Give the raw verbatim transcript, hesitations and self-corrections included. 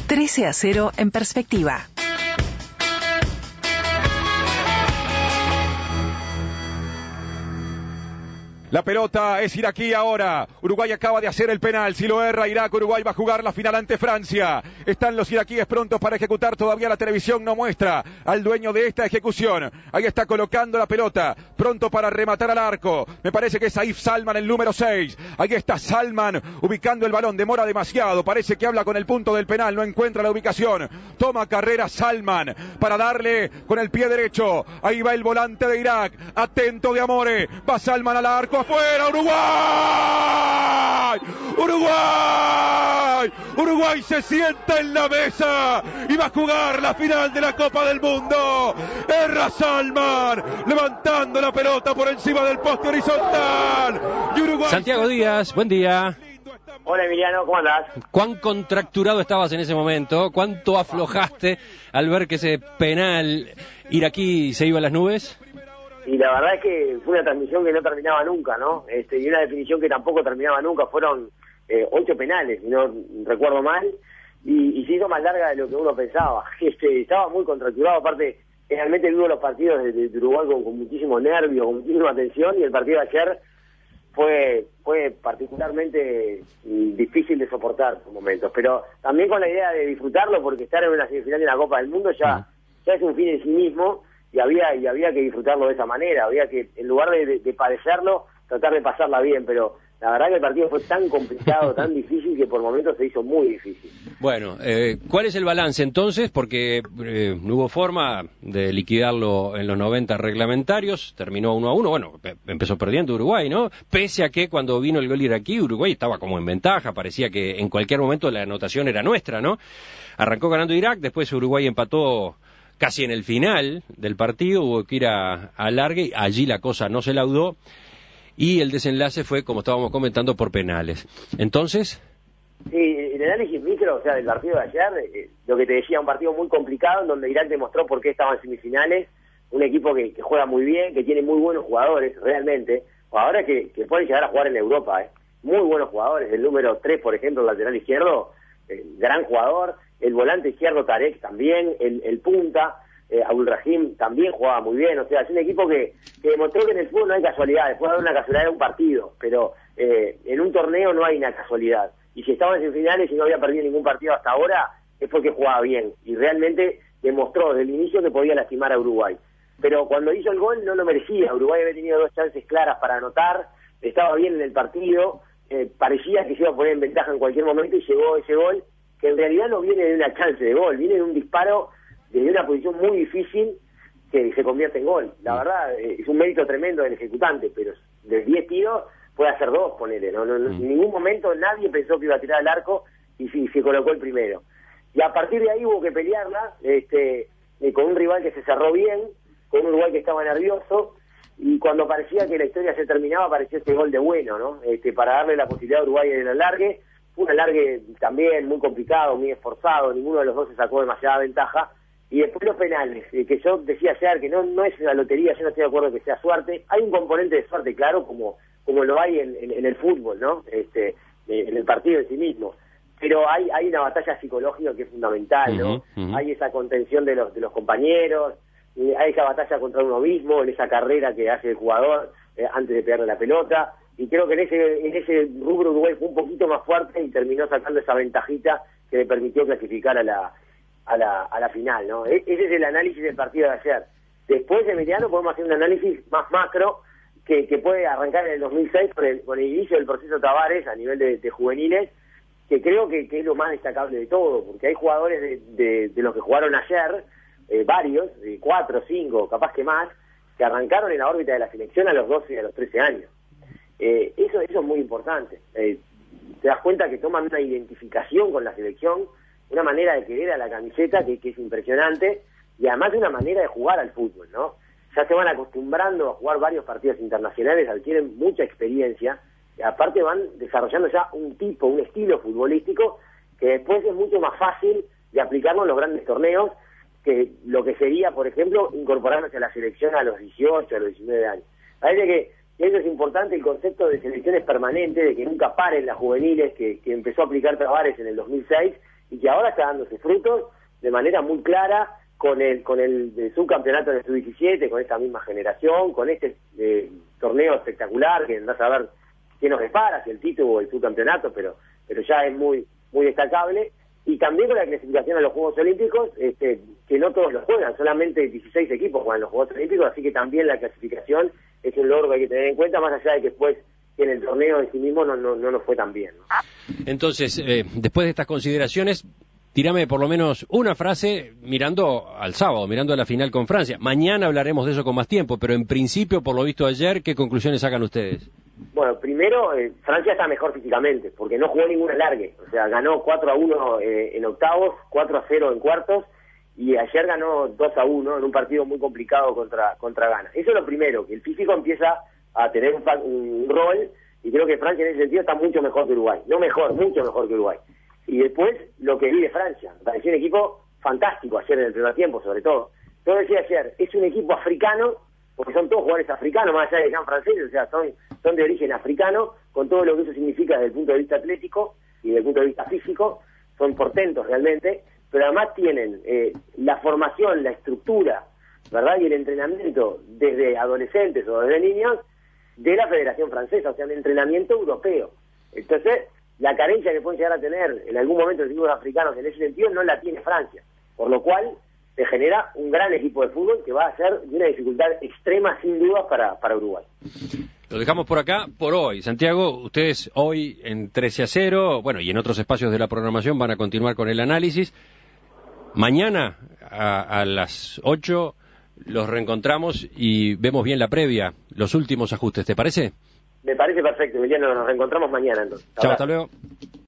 trece a cero en perspectiva. La pelota es iraquí ahora. Uruguay acaba de hacer el penal. Si lo erra Irak, Uruguay va a jugar la final ante Francia. Están los iraquíes prontos para ejecutar. Todavía la televisión no muestra al dueño de esta ejecución. Ahí está colocando la pelota. Pronto para rematar al arco. Me parece que es Saif Salman, el número seis. Ahí está Salman ubicando el balón. Demora demasiado. Parece que habla con el punto del penal. No encuentra la ubicación. Toma carrera Salman para darle con el pie derecho. Ahí va el volante de Irak. Atento de Amore. Va Salman al arco. ¡Afuera, Uruguay! ¡Uruguay! Uruguay se sienta en la mesa y va a jugar la final de la Copa del Mundo. Erra Salman, levantando la pelota por encima del poste horizontal. Y Uruguay... Santiago Díaz, buen día. Hola Emiliano, ¿cómo andás? ¿Cuán contracturado estabas en ese momento? ¿Cuánto aflojaste al ver que ese penal iraquí se iba a las nubes? Y la verdad es que fue una transmisión que no terminaba nunca, ¿no? Este, y una definición que tampoco terminaba nunca. Fueron eh, ocho penales, si no recuerdo mal, y, y se hizo más larga de lo que uno pensaba. Este, estaba muy contracturado, aparte, realmente vivo los partidos de, de Uruguay con, con muchísimo nervio, con muchísima tensión, y el partido de ayer fue fue particularmente difícil de soportar por momentos, pero también con la idea de disfrutarlo, porque estar en una semifinal de la Copa del Mundo ya, ya es un fin en sí mismo. Y había y había que disfrutarlo de esa manera, había que, en lugar de, de, de padecerlo, tratar de pasarla bien, pero la verdad que el partido fue tan complicado, tan difícil, que por momentos se hizo muy difícil. Bueno, eh, ¿cuál es el balance entonces? Porque eh, no hubo forma de liquidarlo en los noventa reglamentarios, terminó uno a uno, bueno, empezó perdiendo Uruguay, ¿no? Pese a que cuando vino el gol iraquí, Uruguay estaba como en ventaja, parecía que en cualquier momento la anotación era nuestra, ¿no? Arrancó ganando Irak, después Uruguay empató casi en el final del partido, hubo que ir a, a alargue, allí la cosa no se laudó, y el desenlace fue, como estábamos comentando, por penales. Entonces... Sí, el análisis micro, o sea, del partido de ayer, eh, lo que te decía, un partido muy complicado, en donde Irak demostró por qué estaba en semifinales, un equipo que, que juega muy bien, que tiene muy buenos jugadores, realmente, jugadores que, que pueden llegar a jugar en Europa, eh. Muy buenos jugadores, el número tres, por ejemplo, el lateral izquierdo, eh, gran jugador, el volante izquierdo Tarek también, el, el punta, eh, Abdul Rahim también jugaba muy bien, o sea, es un equipo que, que demostró que en el fútbol no hay casualidades, puede haber una casualidad en un partido, pero eh, en un torneo no hay una casualidad, y si estaba en semifinales y no había perdido ningún partido hasta ahora, es porque jugaba bien, y realmente demostró desde el inicio que podía lastimar a Uruguay, pero cuando hizo el gol no lo merecía. Uruguay había tenido dos chances claras para anotar, estaba bien en el partido, eh, parecía que se iba a poner en ventaja en cualquier momento y llegó ese gol, que en realidad no viene de una chance de gol, viene de un disparo desde una posición muy difícil que se convierte en gol. La verdad, es un mérito tremendo del ejecutante, pero de diez tiros puede hacer dos, ponele, ¿no? no, no en ningún momento nadie pensó que iba a tirar al arco y sí, se colocó el primero. Y a partir de ahí hubo que pelearla, este, eh, con un rival que se cerró bien, con un Uruguay que estaba nervioso, y cuando parecía que la historia se terminaba, apareció este gol de Bueno, ¿no? Este, para darle la posibilidad a Uruguay en el alargue. Un alargue también muy complicado, muy esforzado, ninguno de los dos se sacó demasiada ventaja. Y después los penales, eh, que yo decía ayer que no no es una lotería, yo no estoy de acuerdo que sea suerte. Hay un componente de suerte, claro, como como lo hay en, en, en el fútbol, ¿no? Este, en el partido en sí mismo. Pero hay hay una batalla psicológica que es fundamental, ¿no? Uh-huh, uh-huh. Hay esa contención de los de los compañeros, eh, hay esa batalla contra uno mismo, en esa carrera que hace el jugador eh, antes de pegarle la pelota. Y creo que en ese en ese rubro Uruguay fue un poquito más fuerte y terminó sacando esa ventajita que le permitió clasificar a la a la a la final, ¿no? E- ese es el análisis del partido de ayer. Después, Emiliano, podemos hacer un análisis más macro que, que puede arrancar en el dos mil seis con el, con el inicio del proceso Tavares a nivel de, de juveniles, que creo que, que es lo más destacable de todo, porque hay jugadores de, de, de los que jugaron ayer, eh, varios, de cuatro, cinco, capaz que más, que arrancaron en la órbita de la selección a los doce y a los trece años. Eh, eso, eso es muy importante. Eh, te das cuenta que toman una identificación con la selección, una manera de querer a la camiseta que, que es impresionante, y además una manera de jugar al fútbol, ¿no? Ya se van acostumbrando a jugar varios partidos internacionales, adquieren mucha experiencia, y aparte van desarrollando ya un tipo, un estilo futbolístico que después es mucho más fácil de aplicarlo en los grandes torneos que lo que sería, por ejemplo, incorporarse a la selección a los dieciocho, a los diecinueve años. Parece que eso es importante, el concepto de selecciones permanentes, de que nunca paren las juveniles, que, que empezó a aplicar Tavares en el dos mil seis, y que ahora está dándose frutos de manera muy clara con el con el, el subcampeonato de sub diecisiete, con esta misma generación, con este eh, torneo espectacular que andás a ver qué nos depara, si el título o el subcampeonato, pero pero ya es muy muy destacable. Y también con la clasificación a los Juegos Olímpicos, este, que no todos los juegan, solamente dieciséis equipos juegan los Juegos Olímpicos, así que también la clasificación es un logro que hay que tener en cuenta, más allá de que después en el torneo en sí mismo no, no, no nos fue tan bien, ¿no? Entonces, eh, después de estas consideraciones, tírame por lo menos una frase mirando al sábado, mirando a la final con Francia. Mañana hablaremos de eso con más tiempo, pero en principio, por lo visto ayer, ¿qué conclusiones sacan ustedes? Bueno, primero, eh, Francia está mejor físicamente, porque no jugó ningún alargue. O sea, ganó cuatro a uno eh, en octavos, cuatro a cero en cuartos, y ayer ganó dos a uno en un partido muy complicado contra contra Ghana. Eso es lo primero, que el físico empieza a tener un, un rol, y creo que Francia en ese sentido está mucho mejor que Uruguay. No mejor, mucho mejor que Uruguay. Y después, lo que vi de Francia. Me pareció un equipo fantástico ayer en el primer tiempo, sobre todo. Yo decía ayer, es un equipo africano, porque son todos jugadores africanos, más allá de que sean franceses, o sea, son, son de origen africano, con todo lo que eso significa desde el punto de vista atlético y desde el punto de vista físico, son portentos realmente, pero además tienen eh, la formación, la estructura, ¿verdad? Y el entrenamiento desde adolescentes o desde niños de la Federación Francesa, o sea, un entrenamiento europeo. Entonces, la carencia que pueden llegar a tener en algún momento los equipos africanos en ese sentido no la tiene Francia, por lo cual se genera un gran equipo de fútbol que va a ser de una dificultad extrema sin duda para, para Uruguay. Lo dejamos por acá por hoy. Santiago, ustedes hoy en trece a cero, bueno, y en otros espacios de la programación van a continuar con el análisis. Mañana a, a las ocho los reencontramos y vemos bien la previa, los últimos ajustes, ¿te parece? Me parece perfecto, Emiliano, nos reencontramos mañana entonces. Chao, hasta luego.